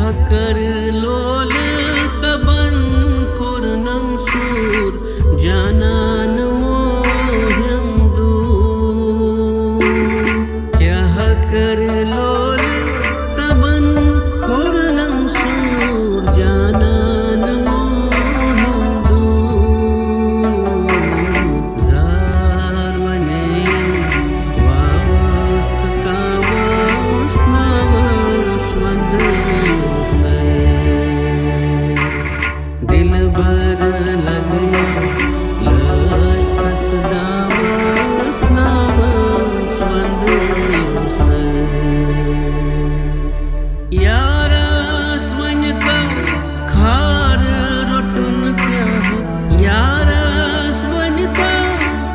कर लोल तबन कुर्नम सूर जानान मोह्यम दूर क्या कर लोल तबन कुर्नम सूर जानान मोह्यम दूर जार वनेयम वावस्त कावस नावस वंदस दिल भर लगे लाज तसदावस नावस वंदस यारस वन्यता खार रोटुन क्या हो यारस वन्यता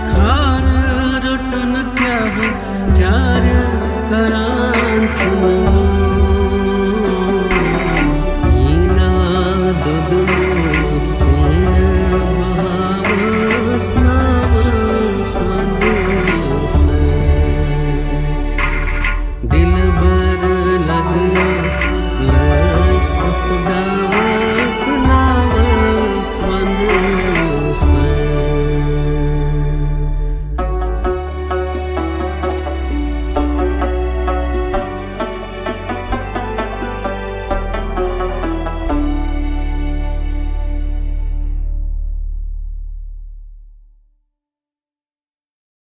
खार रोटुन क्या हो चार करान